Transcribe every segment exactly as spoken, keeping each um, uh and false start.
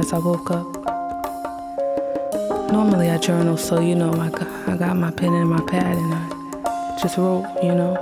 as I woke up. Normally I journal, so you know, I got, I got my pen and my pad and I just wrote, you know.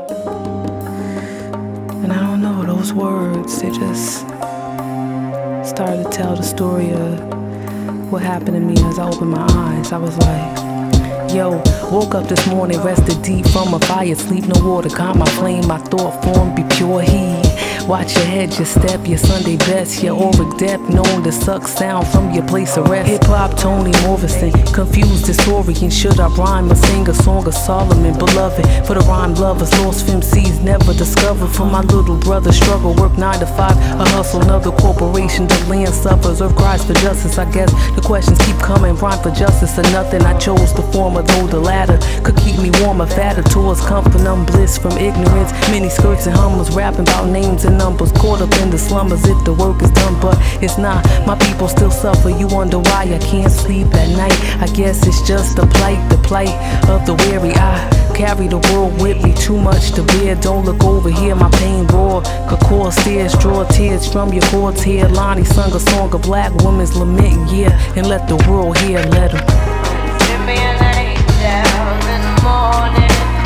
And I don't know, those words, they just started to tell the story of what happened to me as I opened my eyes. I was like, yo, woke up this morning, rested deep from a fire, sleep no water, calm my flame, my thought form be pure heat. Watch your head, your step, your Sunday best, your auric depth, known to suck sound from your place of rest. Hip-hop, Toni Morrison, confused historian. Should I rhyme or sing a song of Solomon? Beloved, for the rhyme lovers, lost M Cs never discovered. For my little brother, struggle, work nine to five, a hustle, another corporation, the land suffers, earth cries for justice. I guess the questions keep coming, rhyme for justice or nothing. I chose the former, though the latter could keep me warmer, fatter towards comfort, numb bliss from ignorance. Mini skirts and hummers, rapping about names and numbers, caught up in the slumbers if the work is done, but it's not. My people still suffer, you wonder why I can't sleep at night. I guess it's just the plight, the plight of the weary. I carry the world with me, too much to bear. Don't look over here, my pain roar. Could cause tears, draw tears from your chords here. Lonnie sung a song of black women's lament, yeah, and let the world hear, let them. Give me an angel in the morning.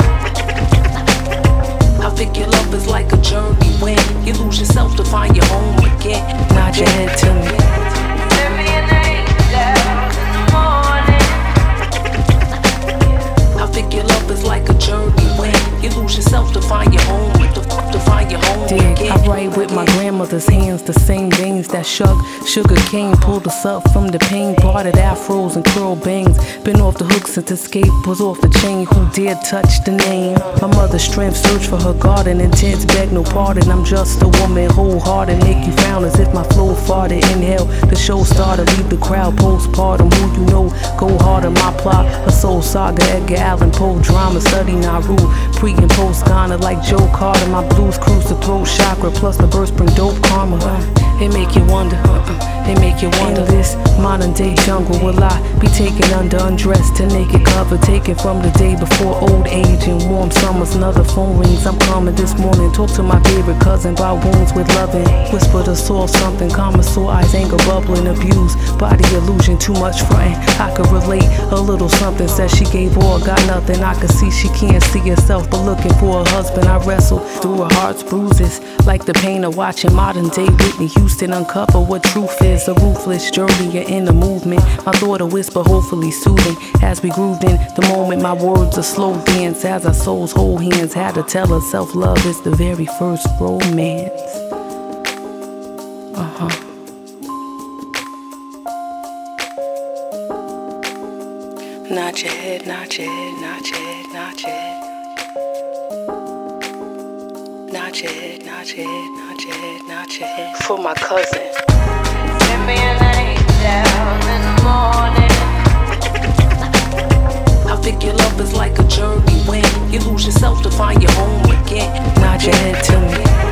I figure love is like a journey when you lose yourself to find your home again. Nod your head to me. Give me an angel in the morning. I figure love is like a journey when you lose yourself to find your home, to, to find your home Dig, again. I write with my grandmother's hands, the same veins that shook sugar cane, pulled us up from the pain, parted afros and curl bangs. Been off the hook since escape was off the chain. Who dared touch the name? My mother's strength, search for her garden, intense, beg no pardon. I'm just a woman, wholehearted, make you frown as if my flow farted. Inhale, the show started, leave the crowd postpartum. Who you know, go harder, my plot, a soul saga, Edgar Allan Poe drama, study Nauru, pre and post Ghana like Joe Carter. My blues cruise the throat chakra, plus the burst bring dope karma. Uh, it make you wonder, uh, it make you wonder. In this modern day jungle, will I be taken under, undressed to naked cover, taken from the day before old age and warm summers. Another phone rings, I'm coming this morning. Talk to my favorite cousin about wounds with loving. Whisper to soul something, calm sore eyes, anger bubbling, abuse, body illusion, too much fronting. I could relate a little something, says she gave all, got nothing. I could see she can't see herself, but looking for a husband. I wrestle through her heart's bruises, like the pain of watching modern day Whitney Houston uncover what truth is. A ruthless journey in the movement. My thought a whisper, hopefully soothing, as we grooved in the moment. My words a slow dance as our souls hold hands. Had to tell her self-love is the very first romance. Uh-huh. Nod your head, nod your head, nod your head, nod your head. Nod your head, nod your head, nod your head, nod your head. For my cousin. Give me an angel in the morning. I figure love is like a journey when you lose yourself to find your home again. Nod your head to me.